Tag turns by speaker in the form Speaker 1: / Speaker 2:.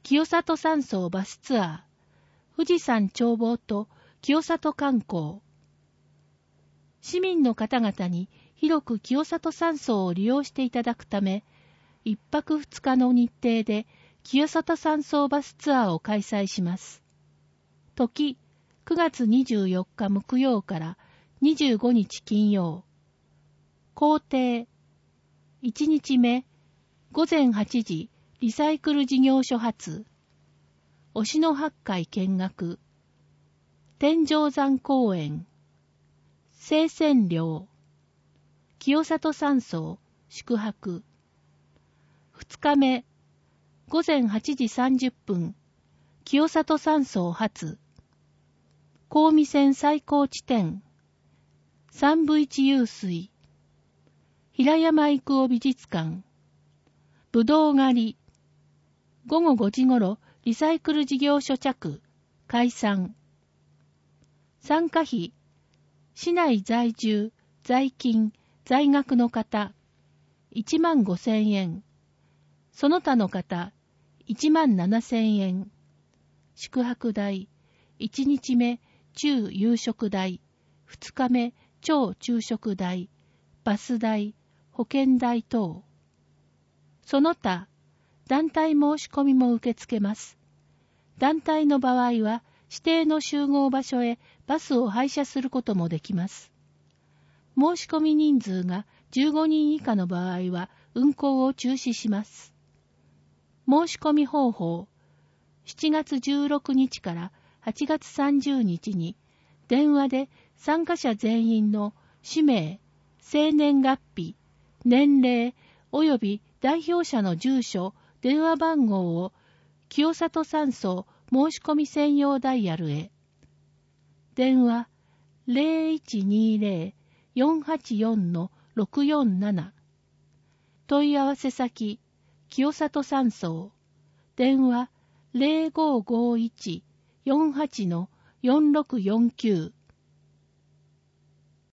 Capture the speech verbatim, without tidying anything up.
Speaker 1: 清里山荘バスツアー、富士山眺望と清里観光。市民の方々に広く清里山荘を利用していただくため、一泊二日の日程で清里山荘バスツアーを開催します。時、くがつにじゅうよっか木曜からにじゅうごにち金曜。行程、いちにちめ、ごぜんはちじ、リサイクル事業所発。忍野八海見学。天上山公園。清泉寮。清里山荘、宿泊。二日目、ごぜんはちじさんじゅっぷん、清里山荘発。小海線最高地点。三部一湧水。平山育夫美術館。ぶどう狩り。ごごごじごろ、リサイクル事業所着。解散。参加費。市内在住、在勤、在学の方。いちまんごせんえん。その他の方。いちまんななせんえん。宿泊代。いちにちめ、中夕食代。ふつかめ、朝昼食代。バス代。保険代等。その他、団体申し込みも受け付けます。団体の場合は、指定の集合場所へバスを配車することもできます。申し込み人数がじゅうごにん以下の場合は、運行を中止します。申し込み方法、しちがつじゅうろくにちからはちがつさんじゅうにちに、電話で参加者全員の氏名、生年月日、年齢及び代表者の住所、電話番号を清里山荘申し込み専用ダイヤルへ。電話 ゼロいちにゼロ よんはちよん ろくよんなな。問い合わせ先、清里山荘。電話 ゼロごごいち よんはち よんろくよんきゅう。